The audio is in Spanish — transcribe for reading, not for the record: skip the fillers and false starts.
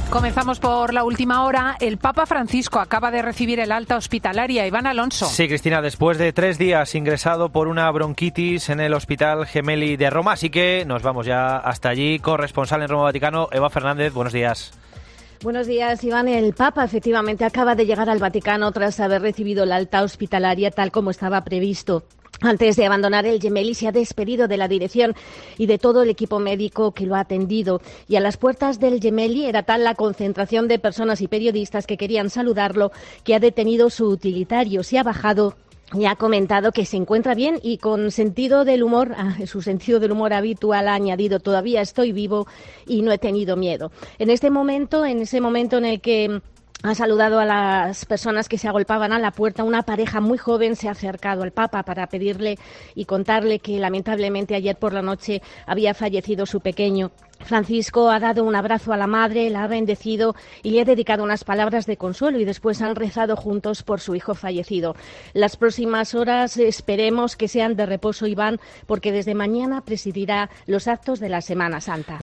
Comenzamos por la última hora. El Papa Francisco acaba de recibir el alta hospitalaria. Iván Alonso. Sí, Cristina, después de 3 días ingresado por una bronquitis en el Hospital Gemelli de Roma. Así que nos vamos ya hasta allí. Corresponsal en Roma, Vaticano, Eva Fernández, buenos días. Buenos días, Iván. El Papa efectivamente acaba de llegar al Vaticano tras haber recibido la alta hospitalaria tal como estaba previsto. Antes de abandonar el Gemelli se ha despedido de la dirección y de todo el equipo médico que lo ha atendido. Y a las puertas del Gemelli era tal la concentración de personas y periodistas que querían saludarlo que ha detenido su utilitario. Se ha bajado y ha comentado que se encuentra bien y con sentido del humor, su sentido del humor habitual, ha añadido: todavía estoy vivo y no he tenido miedo. En ese momento en el que ha saludado a las personas que se agolpaban a la puerta, una pareja muy joven se ha acercado al Papa para pedirle y contarle que lamentablemente ayer por la noche había fallecido su pequeño. Francisco ha dado un abrazo a la madre, la ha bendecido y le ha dedicado unas palabras de consuelo, y después han rezado juntos por su hijo fallecido. Las próximas horas esperemos que sean de reposo, Iván, porque desde mañana presidirá los actos de la Semana Santa.